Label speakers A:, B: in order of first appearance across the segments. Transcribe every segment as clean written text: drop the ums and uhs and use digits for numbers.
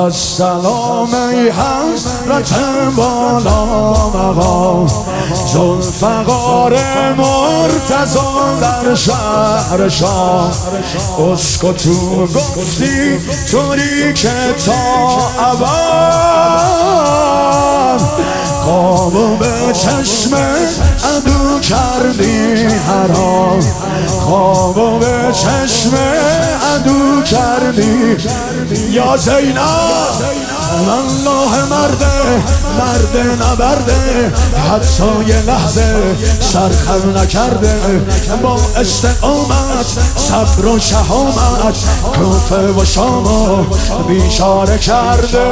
A: السلام ای حضرت بالا مقام ذوالفقار مرتضی در شهر شام. اسکتو گفتی طوری که تا ابد خوابو به چشم عدو کردی حرام. خوابو به چشم عدو کردی یا زینب. والله مرده نبرده حتی یه لحظه سرخم نکرده. با استقامت صبر و شهامت کوفه و شامو بیچاره کرده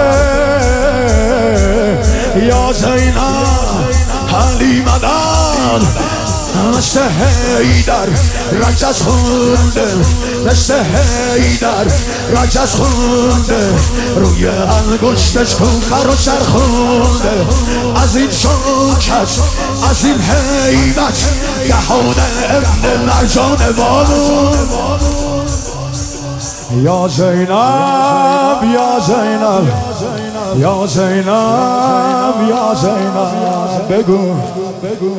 A: یا زینب. علی مدد مثل حیدر رجز خونده، مثل حیدر رجز خونده. روی انگشتش کوفه رو چرخونده. از این شوکت از این هیبت دهان ابن مرجان بانو. یا زینب یا زینب یا زینب یا زینب بگو بگو.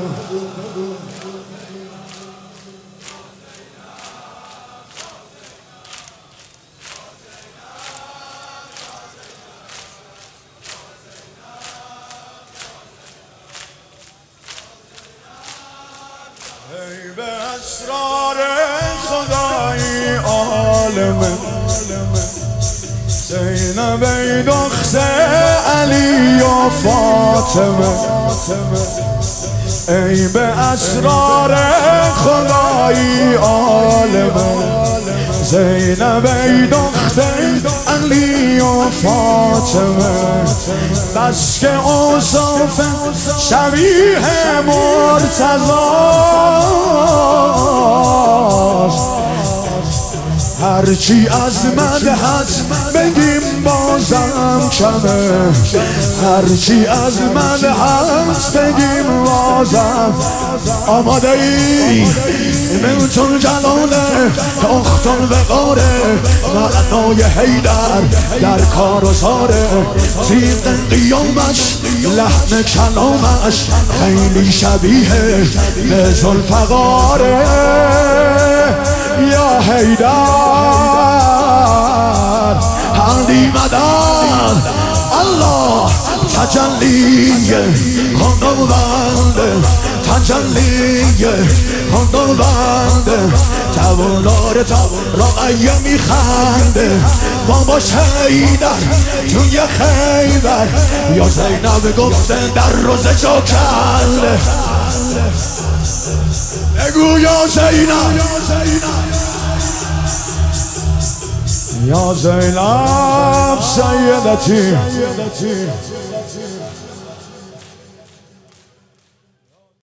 A: ای به اسرار خدایی عالمه زینب ای دختر علی و فاطمه. ای به اسرار خدایی عالمه زینب ای دختر علی و فاطمه. بس که اوصاف شبیه مرتضاست. هرچی از مدحت بگیم بازم کمه. هرچی از مدحت بگیم بازم. آماده ای میتون جلاله اختون وقاره. معنای حیدر در کار و زاره. تیغ قیامش لحن کلامش خیلی شبیه به ذوالفقاره یا حیدر. علی مدد الله تجلی خداونده. تجلی خداونده. توانار تا رقیه میخنده. باباش حیدر توی خیبر یا زینب گفته در روز جا کرده. بگو یا زینب یا زینب سیدتی